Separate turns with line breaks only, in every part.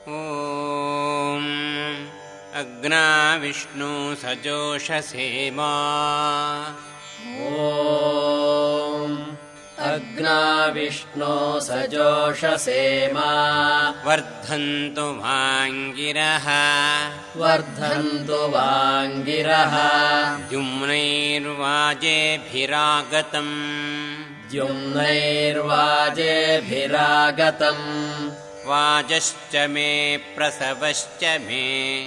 ॐ अग्नाविष्णु सजोषसेमा।
ॐ अग्नाविष्णो सजोषसेमा।
वर्धन्तु वाङ्गिरः
वर्धन्तु वाङ्गिरः।
द्युम्नैर्वाजेभिरागतम्
द्युम्नैर्वाजेभिरागतम्।
वाजश्च मे प्रसवश्च मे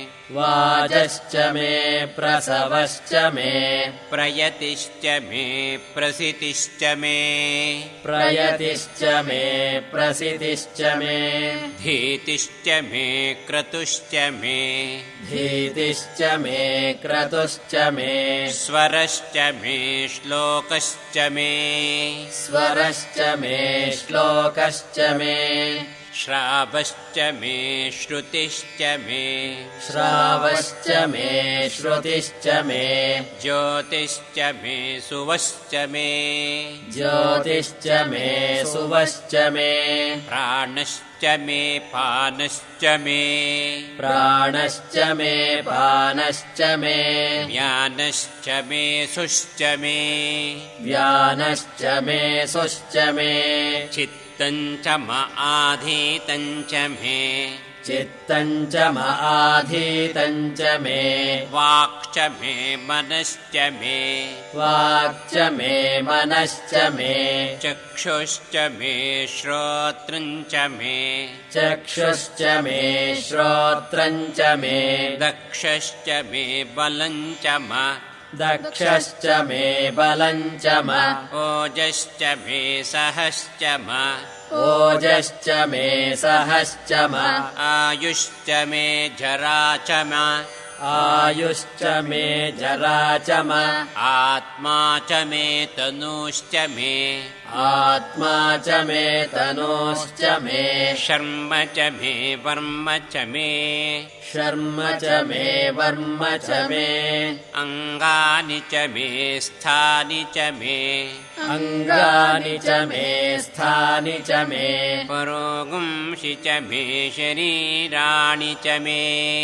वाजश्च मे प्रसवश्च मे।
प्रयतिश्च मे प्रसितिश्च मे
प्रयतिश्च मे प्रसितिश्च मे।
धीतिश्च मे क्रतुश्च मे
धीतिश्च मे क्रतुश्च मे।
स्वरश्च मे श्लोकश्च मे
स्वरश्च मे श्लोकश्च मे।
श्रावश्च मे श्रुतिश्च मे
श्रावश्च मे श्रुतिश्च मे।
ज्योतिश्च मे सुवश्च मे
ज्योतिश्च मे सुवश्च मे।
प्राणश्च मे पानश्च मे
प्राणश्च मे पानश्च मे।
व्यानश्च मे सुश्च मे
व्यानश्च मे सुश्च मे।
चित्तञ्च आधीतञ्च मे
चित्तञ्च आधीतञ्च मे।
वाक्च मे मनश्च मे
वाक्च मे मनश्च मे।
चक्षुश्च मे श्रोत्रञ्च मे
चक्षुश्च मे श्रोत्रञ्च मे।
दक्षश्च मे बलञ्च म
दक्षश्च मे बलञ्च म।
ओजश्च मे सहश्च म
ओजश्च मे सहश्च म।
आयुश्च मे जरा च म
आयुश्च मे जरा च म।
आत्मा च मे तनूश्च मे
आत्मा च मे तनूश्च मे।
शर्म च मे वर्म च मे
शर्म च मे वर्म च मे।
अङ्गानि च मे स्थानि च मे
अङ्गानि च मे स्थानि च मे।
परोगुंषि च मे शरीराणि च मे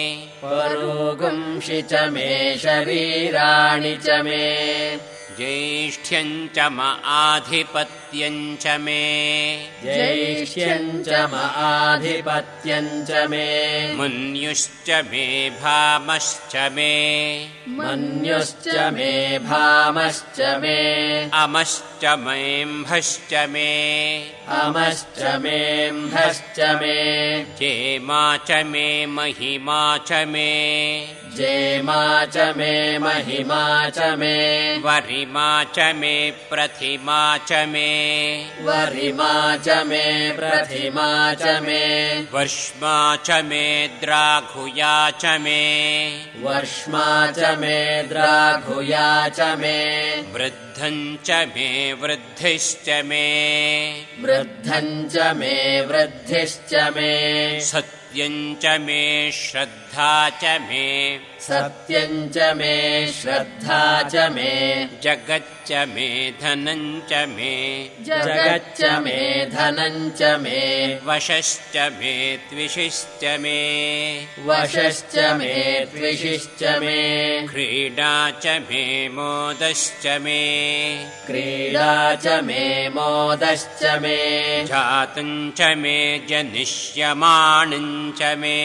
परोगुंषि च मे शरीराणि च मे।
ज्येष्ठ्यञ्च म आधिपत्यञ्च मे
ज्येष्ठ्यञ्च म आधिपत्यञ्च मे।
मन्युश्च मे भामश्च मे
मन्युश्च मे भामश्च मे।
अमश्च मेऽम्भश्च मे
अमश्च मेऽम्भश्च मे।
जेमा च मे महिमा च मे
जेमा च मे महिमा च मे।
वरिमा च मे प्रथिमा च मे
वरिमा च मे प्रथिमा च मे।
वर्ष्मा च मे द्राघुया च मे
वर्ष्मा च मे द्राघुया च मे।
वृद्धञ्च मे वृद्धिश्च मे
वृद्धञ्च मे वृद्धिश्च मे।
सत्यञ्च मे श्रद्धा च मे
सत्यञ्च मे श्रद्धा च मे।
जगच्च मे धनञ्च मे
जगच्च मे धनञ्च मे।
वशश्च मे त्विषिश्च मे
वशश्च मे त्विषिश्च मे।
क्रीडा च मे मोदश्च मे
क्रीडा च मे मोदश्च मे।
जातञ्च मे जनिष्यमाणञ्च मे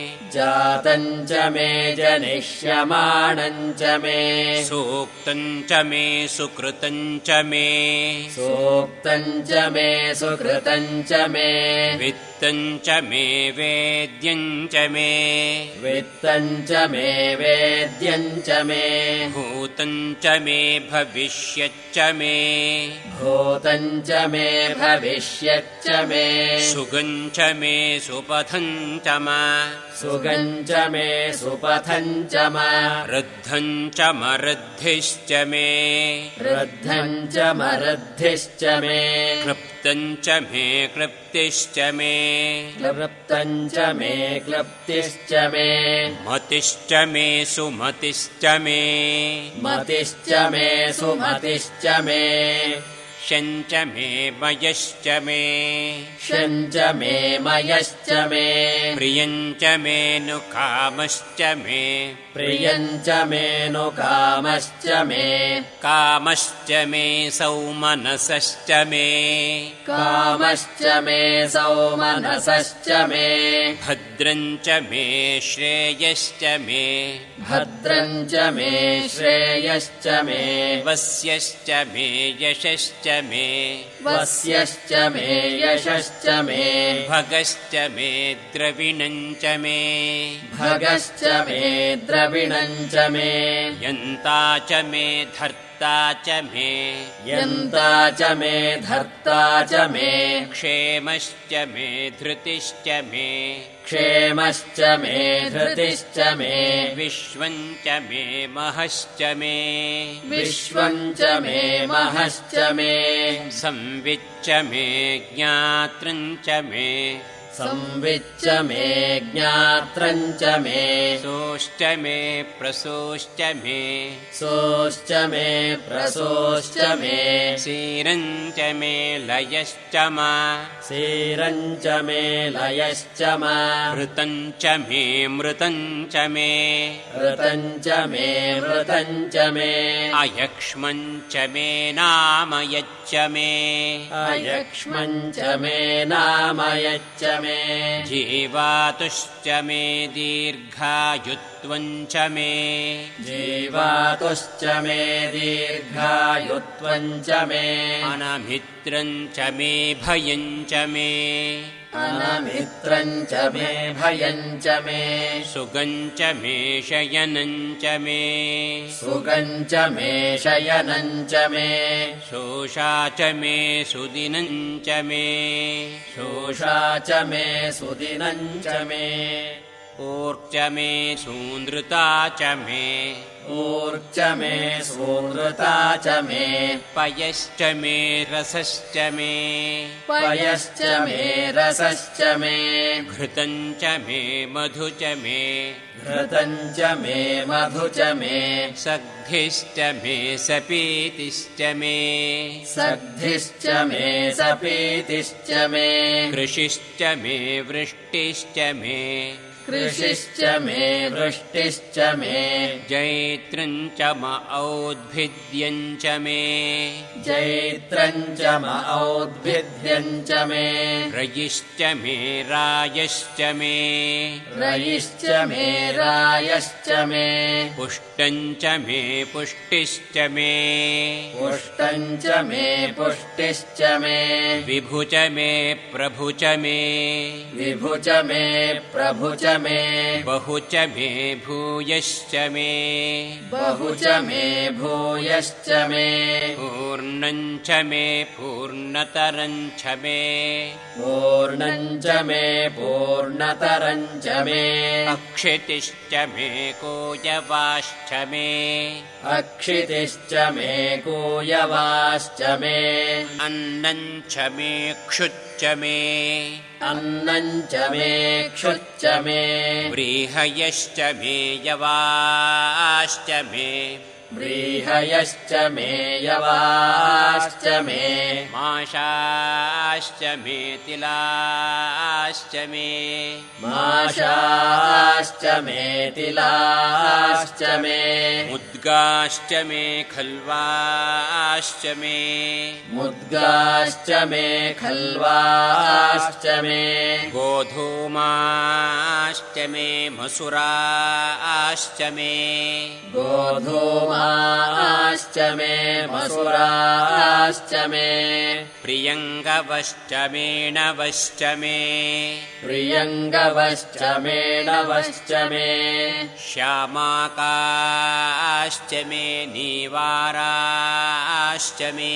जातञ्च मे जनिष्यमाणञ्च मे।
सूक्तञ्च मे सुकृतञ्च मे
सूक्तञ्च मे सुकृतञ्च मे।
वित्तञ्च मे वेद्यञ्च मे
वित्तञ्च मे वेद्यञ्च मे।
भूतञ्च मे भविष्यच्च मे
भूतञ्च मे भविष्यच्च मे।
सुगञ्च मे सुपथञ्च म
सुगञ्च मे सुपथञ्च म।
ऋद्धञ्च मऋद्धिश्च मे
ऋद्धञ्च मऋद्धिश्च मे।
क्लृप्तञ्च मे क्लृप्तिश्च मे
क्लृप्तञ्च मे क्लृप्तिश्च मे।
मतिश्च मे सुमतिश्च मे
मतिश्च मे सुमतिश्च मे।
शञ्च मे मयश्च मे
शञ्च मे मयश्च मे
प्रियञ्च मे नु कामश्च मे
प्रियञ्च मे नु कामश्च मे
कामश्च मे सौमनसश्च मे
कामश्च मे सौमनसश्च मे
भद्रञ्च मे श्रेयश्च मे
भद्रञ्च मे श्रेयश्च मे
वस्यश्च मे यशश्च मे
वस्यश्च मे यशश्च मे
भगश्च मे द्रविणञ्च मे
भगश्च मे द्रविणञ्च मे
यन्ता च मे धर्ता च मे
यन्ता च मे धर्ता च मे
क्षेमश्च मे धृतिश्च मे
क्षेमश्च मे धृतिश्च मे
विश्वञ्च मे महश्च मे
विश्वञ्च मे महश्च मे
संविच्च मे ज्ञातृञ्च मे
संविच्च मे ज्ञात्रञ्च मे
सोश्च मे प्रसोश्च मे
सोश्च मे प्रसोश्च मे
सीरञ्च मे लयश्च मा
सीरञ्च मे लयश्च मा
ऋतञ्च मे मृतञ्च मे
ऋतञ्च मे मृतञ्च मे
अयक्ष्मञ्च मे नामयच्च मे
अयक्ष्मञ्च मे नामयच्च मे
जीवातुश्च मे दीर्घायुत्वञ्च मे
जीवातुश्च मे दीर्घायुत्वञ्च मे
अनमित्रञ्च मे भयञ्च मे
अनमित्रञ्च मे भयञ्च मे
सुगञ्च मे शयनञ्च मे
सुगञ्च मे शयनञ्च मे
शोषा च मे सुदिनञ्च मे
शोषा च मे सुदिनञ्च मे
ऊर्च मे सून्द्रता च मे
ऊर्च मे सून्द्रता च मे
पयश्च मे रसश्च मे
पयश्च मे रसश्च मे
घृतञ्च मे मधु च मे
घृतञ्च मे मधु च मे
सग्धिश्च मे सपीतिश्च मे
सग्धिश्च मे सपीतिश्च मे
कृषिश्च मे वृष्टिश्च मे
कृषिश्च मे वृष्टिश्च मे
जैत्रञ्च म औद्भिद्यञ्च मे
जैत्रञ्च म औद्भिद्यञ्च मे
रयिश्च मे रायश्च मे
रयिश्च मे रायश्च मे
पुष्टञ्च मे पुष्टिश्च मे
पुष्टञ्च मे पुष्टिश्च मे
विभु च मे प्रभु च मे
विभु च मे प्रभु च मे
बहु च मे भूयश्च मे
बहु च मे भूयश्च मे
पूर्णञ्च मे पूर्णतरञ्च मे
पूर्णञ्च मे पूर्णतरञ्च मे
अक्षितिश्च मे कोयवाश्च मे
अक्षितिश्च मे कूयवाश्च मे
अन्नञ्च मे क्षुच्च मे
अन्नञ्च मे क्षुच्च मे
व्रीहयश्च मे यवाश्च मे
व्रीहयश्च मे यवाश्च मे
माशाश्च मे तिलाश्च मे
माशाश्च मे तिलाश्च मे
मुद्गाश्च मे खल्वाश्च मे
मुद्गाश्च मे खल्वाश्च मे
गोधूमाश्च मे मसुराश्च मे
गोधूमाश्च मे मसुराश्च मे
प्रियङ्गवश्च मेणवश्च मे
प्रियङ्गवश्च मेणवश्च मे
श्यामाकाश्च मे नीवाराश्च मे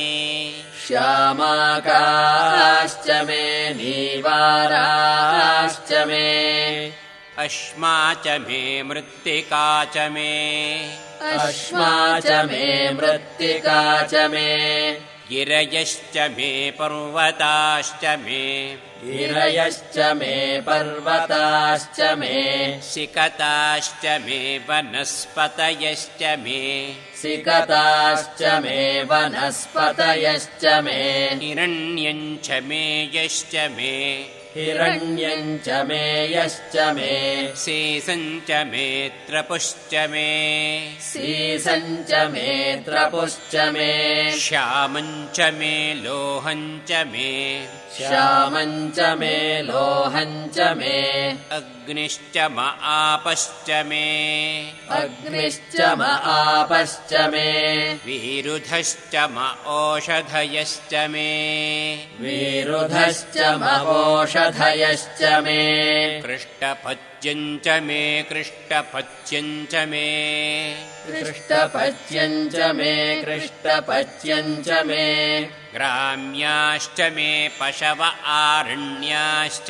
श्यामाकाश्च मे नीवाराश्च मे
अश्मा च मे मृत्तिका च मे
अश्मा च मे मृत्तिका च मे
गिरयश्च मे पर्वताश्च मे
गिरयश्च मे पर्वताश्च मे
सिकताश्च मे वनस्पतयश्च मे
सिकताश्च मे वनस्पतयश्च मे
हिरण्यञ्च मे यश्च मे
हिरण्यञ्च मे यश्च मे
शेषञ्च मे त्रपुश्च मे
सीसञ्च मे त्रपुश्च मे
श्यामञ्च मे लोहञ्च मे
श्यामञ्च मे लोहञ्च मे
अग्निश्च म आपश्च मे
अग्निश्च म आपश्च मे
विरुधश्च म ओषधयश्च मे
विरुधश्च म ओषधयश्च मे
कृष्टपच्यञ्च मे कृष्टपच्यञ्च मे
कृष्टपच्यञ्च मे कृष्टपच्यञ्च मे
ग्राम्याश्च मे पशव आरण्याश्च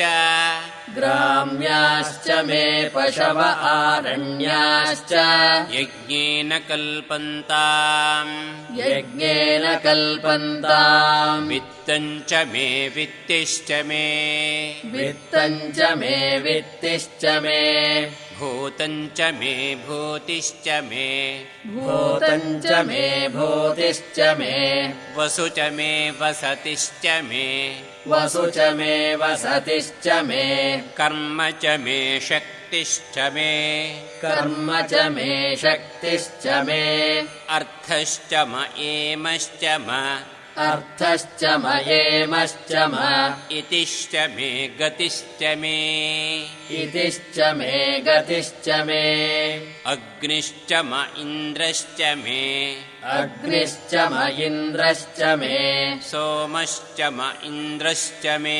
ग्राम्याश्च मे पशव आरण्याश्च
यज्ञेन कल्पन्ताम्
यज्ञेन कल्पन्ताम्
वित्तञ्च मे वित्तिश्च मे
वित्तञ्च मे वित्तिश्च मे
भूतञ्च मे भूतिश्च मे
भूतञ्च मे भूतिश्च मे
वसु च मे वसतिश्च मे
वसु च मे वसतिश्च मे
कर्म च मे शक्तिश्च मे
कर्म च मे शक्तिश्च मे
अर्थश्च म एमश्च म
अर्थश्च म एमश्च म
इतिश्च मे गतिश्च मे
इतिश्च मे गतिश्च मे
अग्निश्च म इन्द्रश्च मे
अग्निश्च म इन्द्रश्च मे
सोमश्च म इन्द्रश्च मे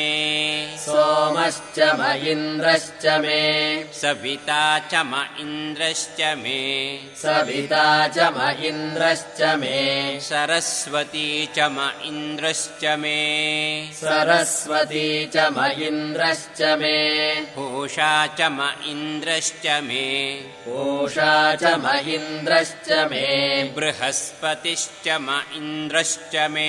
सोमश्च म इन्द्रश्च मे
सविता च म इन्द्रश्च मे
सविता च म इन्द्रश्च मे
सरस्वती च म इन्द्रश्च मे
सरस्वती च म इन्द्रश्च मे
पूषा च म इन्द्रश्च मे
पूषा च म इन्द्रश्च मे
बृहस्पतिश्च म इन्द्रश्च मे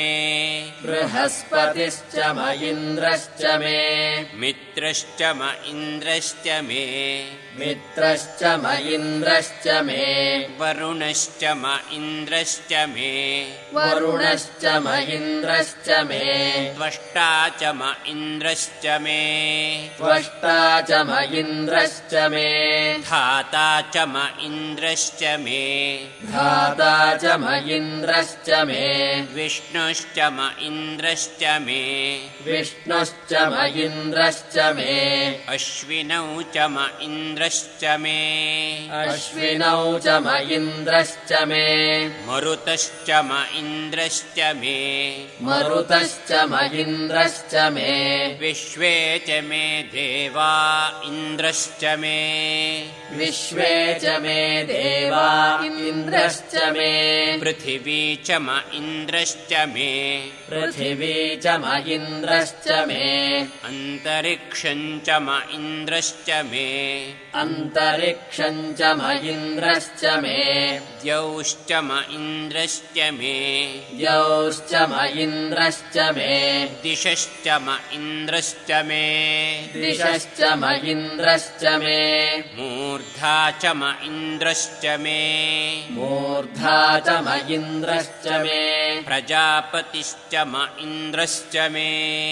बृहस्पतिश्च म इन्द्रश्च मे
मित्रश्च म इन्द्रश्च मे
मित्रश्च म इन्द्रश्च मे
वरुणश्च म इन्द्रश्च मे
वरुणश्च म इन्द्रश्च मे
त्वष्टा च म इन्द्रश्च मे
त्वष्टा च म इन्द्रश्च मे
धाता च म इन्द्रश्च मे
धाता च म इन्द्रश्च मे
विष्णुश्च म इन्द्रश्च मे
विष्णुश्च म इन्द्रश्च मे
अश्विनौ च म इन्द्रश्च मे
अश्विनौ च म इन्द्रश्च मे
मरुतश्च म इन्द्रश्च मे
मरुतश्च म इन्द्रश्च मे
विश्वे च मे देवा इन्द्रश्च मे
विश्वे च मे देवा इन्द्रश्च मे
पृथिवी च म इन्द्रश्च मे
पृथिवी च म इन्द्रश्च मे
अन्तरिक्षं च म इन्द्रश्च मे
अन्तरिक्षं च म इन्द्रश्च मे
द्यौश्च म इन्द्रश्च मे
द्यौश्च म इन्द्रश्च मे
दिशश्च म इन्द्रश्च मे
दिशश्च म इन्द्रश्च मे
मूर्धा च म इन्द्रश्च मे
मूर्धा च म इन्द्रश्च मे
प्रजापतिश्च म इन्द्रश्च मे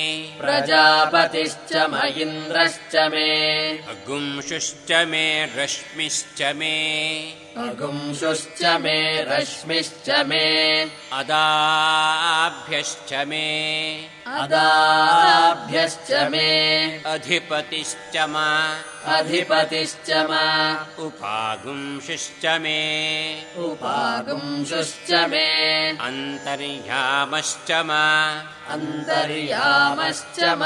प्रजापतिश्च म इन्द्रश्च मे
अगुंशुश्च मे रश्मिश्च मे
अगुंशुश्च मे रश्मिश्च मे
अदाभ्यश्च मे
अदाभ्यश्च मे
अधिपतिश्च म
अधिपतिश्च म
उपागुंशुश्च मे
उपागुंशुश्च मे
अन्तर्यामश्च म
अन्तर्यामश्च म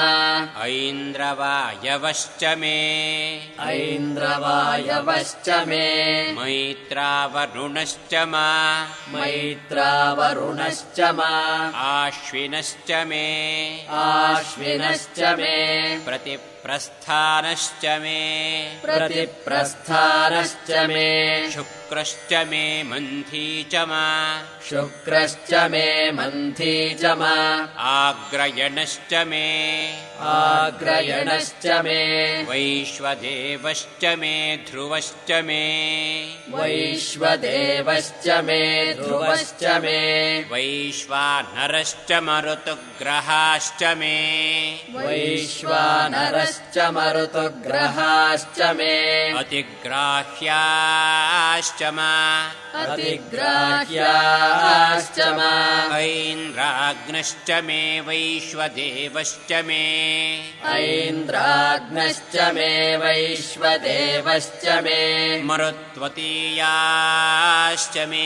ऐन्द्रवायवश्च मे
ऐन्द्रवायवश्च मे
मैत्रेयश्च मैत्रावरुणश्च मा
मैत्रावरुणश्च मा
आश्विनश्च मे
आश्विनश्च मे
प्रतिप्रस्थानश्च मे
प्रतिप्रस्थानश्च मे
शुक्रश्च मे मन्थी च मा
शुक्रश्च मे मन्थी च मा
आग्रयणश्च मे
आग्रयणश्च मे
वैश्वदेवश्च मे ध्रुवश्च मे
वैश्वदेवश्च मे ध्रुवश्च मे
वैश्वानरश्च मरुतुग्रहाश्च मे
वैश्वानरश्च मरुतुग्रहाश्च मे
अतिग्राह्याश्च मा
अतिग्राह्याश्च मा
ऐन्द्राग्नश्च मे वैश्वदेवश्च मे
ऐन्द्राग्नश्च मे वैश्वदेवश्च मे
मरुत्वतीयाश्च मे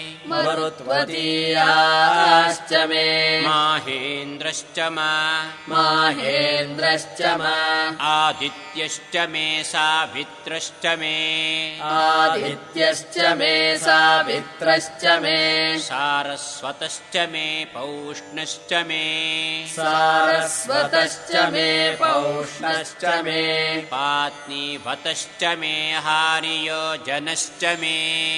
मरुत्वतीयाश्च मे
माहेन्द्रश्च मा
माहेन्द्रश्च मा
आदित्यश्च मे सावित्रश्च मे
आदित्यश्च मे सावित्रश्च मे
सारस्वतश्च मे पौष्णश्च मे
सारस्वतश्च मे पौष्णश्च मे
पात्नीवतश्च मे हारियोजनश्च मे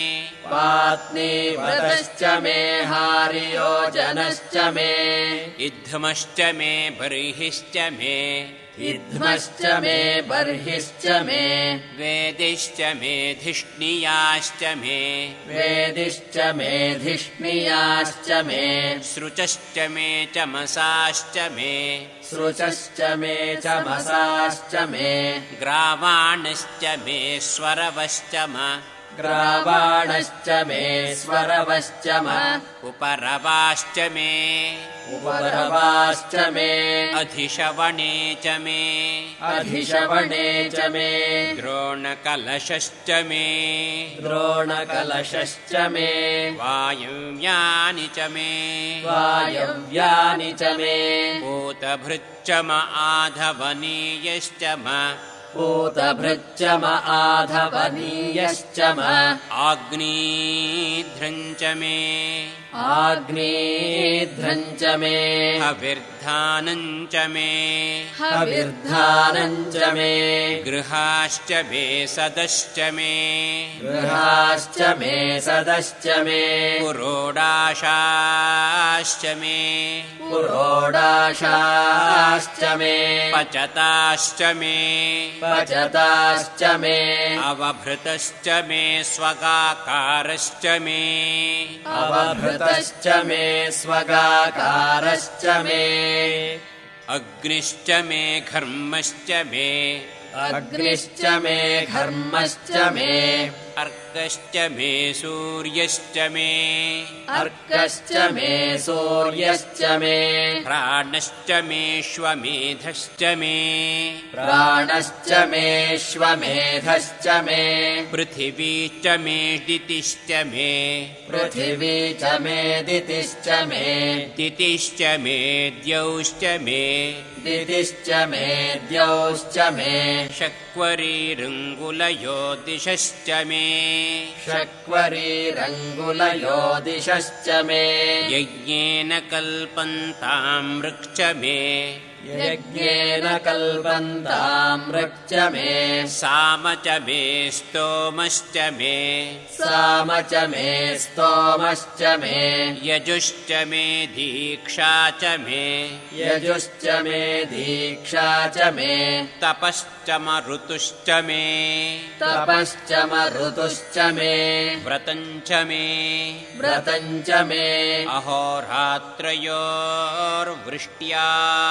पात्नीवतश्च मे हारियोजनश्च मे
इद्धमश्च मे बर्हिश्च मे
इद्धमश्च मे बर्हिश्च मे
वेदिश्च मे धिष्णियाश्च मे
वेदिश्च मे धिष्णियाश्च मे
सृचश्च मे चमसाश्च मे
सृचश्च मे चमसाश्च मे
ग्रावाणश्च मे स्वरवश्च मा
ग्रावाणश्च मे स्वरवश्च मा
उपरवाश्च मे
उपरवाश्च मे
अधिशवणे च मे
अधिशवणे च मे
द्रोणकलशश्च मे
द्रोणकलशश्च मे
वायव्यानि च मे
वायव्यानि च मे
पूतभृच्च म आधवनीयश्च म
पूतभृच्च म आधवनीयश्च म
आग्नेध्रञ्च मे
आग्नेध्रञ्च मे
हविर्धानञ्च मे
हविर्धानञ्च मे
गृहाश्च बेसदश्च मे
गृहाश्च मे सदश्च मे
पुरोडाशाश्च मे
पुरोडाशाश्च मे
पचताश्च मे
पचताश्च मे
अवभृतश्च मे स्वगाकारश्च मे
अवभृतश्च मे स्वगाकारश्च मे
अग्निश्च मे घर्मश्च मे
अग्निश्च मे घर्मश्च मे
अर्कश्च मे सूर्यश्च मे
अर्कश्च मे सूर्यश्च मे
प्राणश्च मेष्वमेधश्च मे
प्राणश्च मेष्वमेधश्च मे
पृथिवी च मे दितिश्च मे
पृथिवी च मे दितिश्च मे
दितिश्च मे द्यौश्च मे
दितिश्च मे द्यौश्च मे
शक्वरीरङ्गुलयो दिशश्च मे
शक्वरीरङ्गुलयो दिशश्च मे
यज्ञेन कल्पन्ताम् वृक्ष मे
यज्ञेन कल्पन्तामृक्च मे
साम च मे स्तोमश्च मे
साम च मे स्तोमश्च मे
यजुश्च मे दीक्षा च मे
यजुश्च मे दीक्षा च मे
तपश्च मरुतुश्च मे
तपश्च मरुतुश्च मे
व्रतञ्च मे
व्रतञ्च मे
अहोरात्रयोर्वृष्ट्या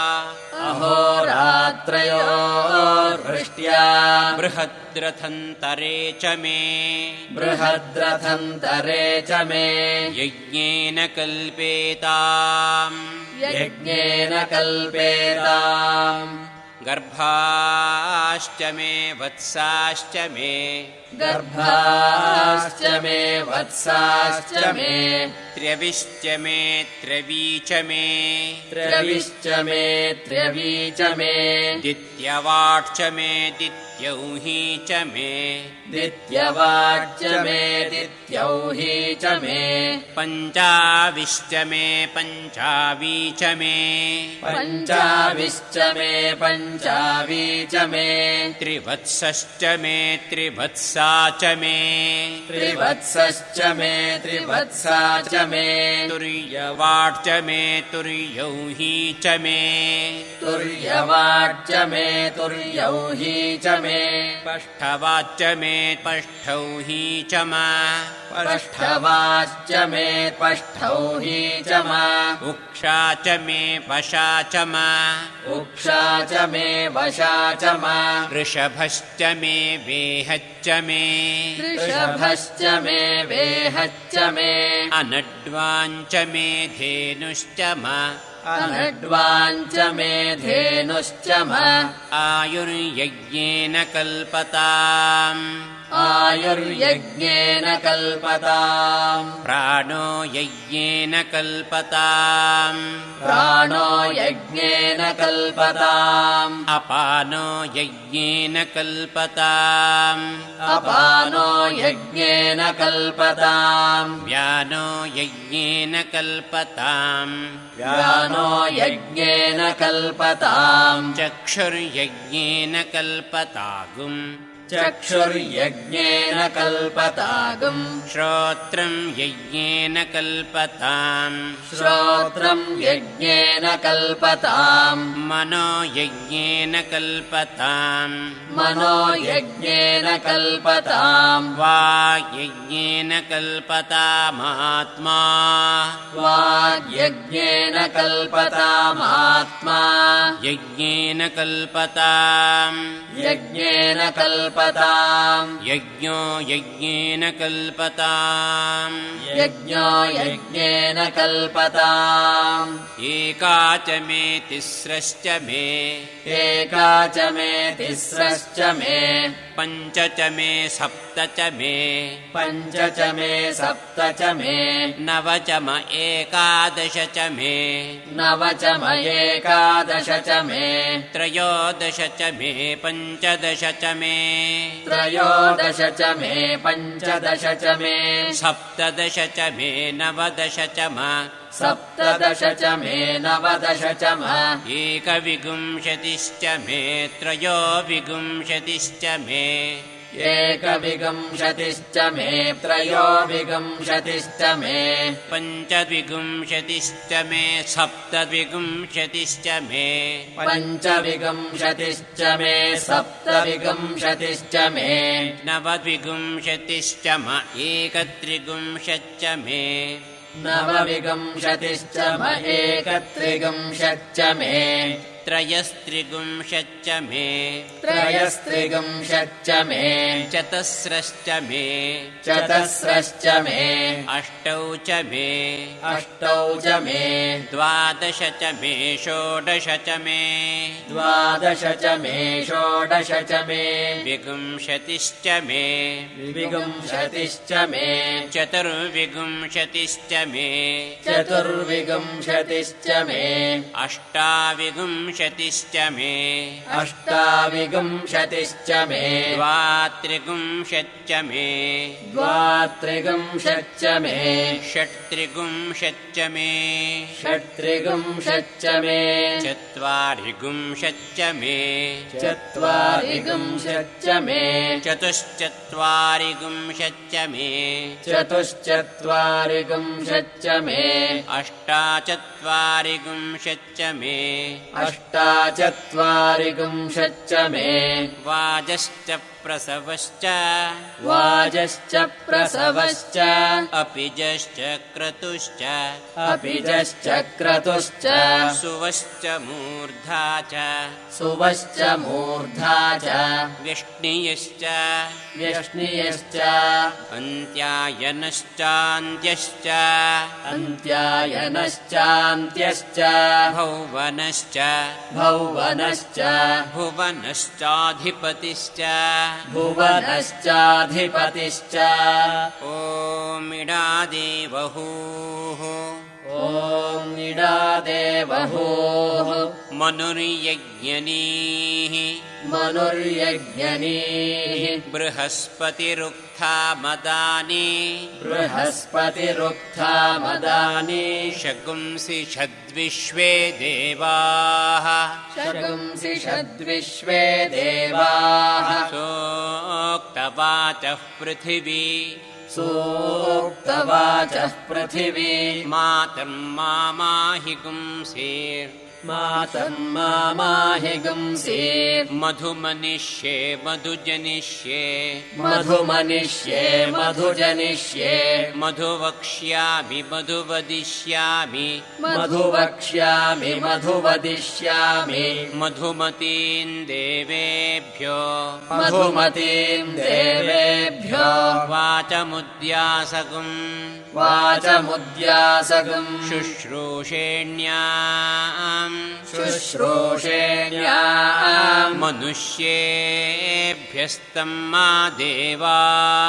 अहोरात्रयोर्वृष्ट्या
बृहद्रथन्तरे च मे
बृहद्रथन्तरे च मे
यज्ञेन कल्पेताम्
यज्ञेन कल्पेताम्
गर्भाश्च मे वत्साश्च मे
गर्भाश्च मे वत्साश्च मे
त्र्यविश्च मे त्र्यवी च मे
त्र्यविश्च मे त्र्यवी च मे
दित्यवाट् च मे दित्यौ दित्यौ हि च मे
दित्यवाच्च मे दित्यौ हि च मे
पञ्चाविश्च मे पञ्चावी च मे
पञ्चाविश्च मे पञ्चावी च मे
त्रिवत्सश्च मे त्रिवत्सा च मे
त्रिवत्सश्च मे त्रिवत्सा च मे
तुर्यवाट् च मे तुर्यौ हि च मे
तुर्यवाच्च मे तुर्यौ हि च मे
पष्ठवाच्च मे पष्ठौ हि च मा
पष्ठवाच्च मे पष्ठौ हि च मा
उक्षा च मे वशा च मा
उक्षा च मे वशा च मा
वृषभश्च मे वेहच्च मे
वृषभश्च मे वेहच्च मे
अनड्वाञ्च मे धेनुश्च मा
अनड्वाञ्च मे धेनुश्च मा
आयुर्यज्ञेन कल्पताम्
आयुर्यज्ञेन कल्पताम्
प्राणो यज्ञेन कल्पताम्
प्राणो यज्ञेन कल्पताम्
अपानो यज्ञेन कल्पताम्
अपानो यज्ञेन कल्पताम्
व्यानो यज्ञेन कल्पताम्
व्यानो यज्ञेन कल्पताम्
चक्षुर्यज्ञेन कल्पतागुम्
चक्षुर्यज्ञेन कल्पतागुम्
श्रोत्रम् यज्ञेन कल्पताम्
श्रोत्रम् यज्ञेन कल्पताम्
मनो यज्ञेन कल्पताम्
मनो यज्ञेन कल्पताम्
वाग्यज्ञेन कल्पतामात्मा
वाग्यज्ञेन कल्पतामात्मा
यज्ञेन कल्पताम्
यज्ञेन कल्पताम्
यज्ञो यज्ञेन कल्पताम्
यज्ञो यज्ञेन कल्पताम्
एका च मे तिस्रश्च मे
एका च मे तिस्रश्च मे
पञ्च च मे सप्त च मे
पञ्च च मे सप्त च मे
नव च म एकादश च मे
नव च म एकादश च मे
त्रयोदश च मे पञ्चदश च मे
त्रयोदश च मे पञ्चदश च मे
सप्तदश च मे नवदश च म
सप्तदश च मे नवदश च म
एकविंशतिश्च मे त्रयोविंशतिश्च मे
एकविंशतिश्च मे त्रयोविंशतिश्च मे
पञ्चविंशतिश्च मे सप्तविंशतिश्च मे
पञ्चविंशतिश्च मे सप्तविंशतिश्च मे
नवविंशतिश्च म एकत्रिंशच्च मे
नवविंशतिश्च म एकत्रिंशच्च मे
त्रयस्त्रिंशच्च मे
त्रयस्त्रिंशच्च मे
चतस्रश्च मे
चतस्रश्च मे
अष्टौ च मे
अष्टौ च मे
द्वादश च मे षोडश च मे
द्वादश च मे षोडश च मे
विंशतिश्च मे
विंशतिश्च मे
चतुर्विंशतिश्च मे
चतुर्विंशतिश्च मे
अष्टाविंशतिश्च मे
अष्टाविंशतिश्च मे
द्वात्रिंशच्च मे
द्वात्रिंशच्च मे
षट्त्रिंशच्च मे
षट्त्रिंशच्च मे
चत्वारिंशच्च मे
चत्वारिंशच्च मे
चतुश्चत्वारिंशच्च मे
चतुश्चत्वारिंशच्च मे
अष्टाचत्वारिंशच्च मे
अष्टाचत्वारिंशच्च मे
वाजश्च प्रसवश्च
वाजश्च प्रसवश्च
अपिजश्च क्रतुश्च
अपिजश्च क्रतुश्च
सुवश्च मूर्धा च
सुवश्च मूर्धा च
व्यष्णियश्च
व्यष्णियश्च
अन्त्यायनश्चान्त्यश्च
अन्त्यायनश्चान्त्यश्च
भौवनश्च
भौवनश्च
भुवनश्चाधिपतिश्च
भुवनश्चाधिपतिश्च
ॐ इडादेवहूः
ॐ इडादेवहूः
मनुर्यज्ञनीः
मनुर्यज्ञनीः
बृहस्पतिरुक्था मदानि
बृहस्पतिरुक्था मदानि
शगुंसि षद्विश्वे देवाः
शगुंसि षद्विश्वे देवाः
सोक्तवाचः पृथिवी
सूक्तवाचः पृथिवी
मातर्मामाहि गुंसेर्
मातर्मामाहि गुंसेर्
मधुमनिष्ये मधुजनिष्ये
मधुमनिष्ये मधुजनिष्ये
मधुवक्ष्यामि मधुवदिष्यामि
मधुवक्ष्यामि मधुवदिष्यामि
मधुमतीन् देवेभ्यो
मधुमतीम् देवेभ्यो
वाचमुद्यासगुम्
वाचमुद्यासगम्
शुश्रूषेण्याम्
शुश्रूषेण्याम्
मनुष्येभ्यस्तम् मा देवा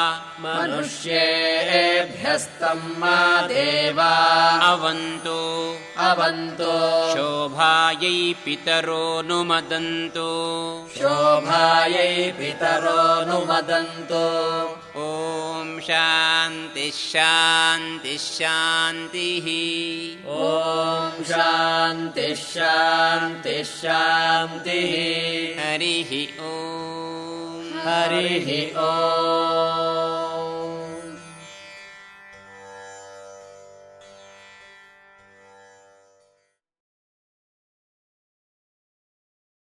मनुष्येभ्यस्तम् मा देवा
अवन्तु
अवन्तो
शोभायै पितरोऽनुमदन्तु
शोभायै पितरोऽनुमदन्तु
ॐ शान्तिः शान्तिः शान्तिः
ॐ शान्तिः शान्तिः शान्तिः
हरिः ॐ
हरिः ॐ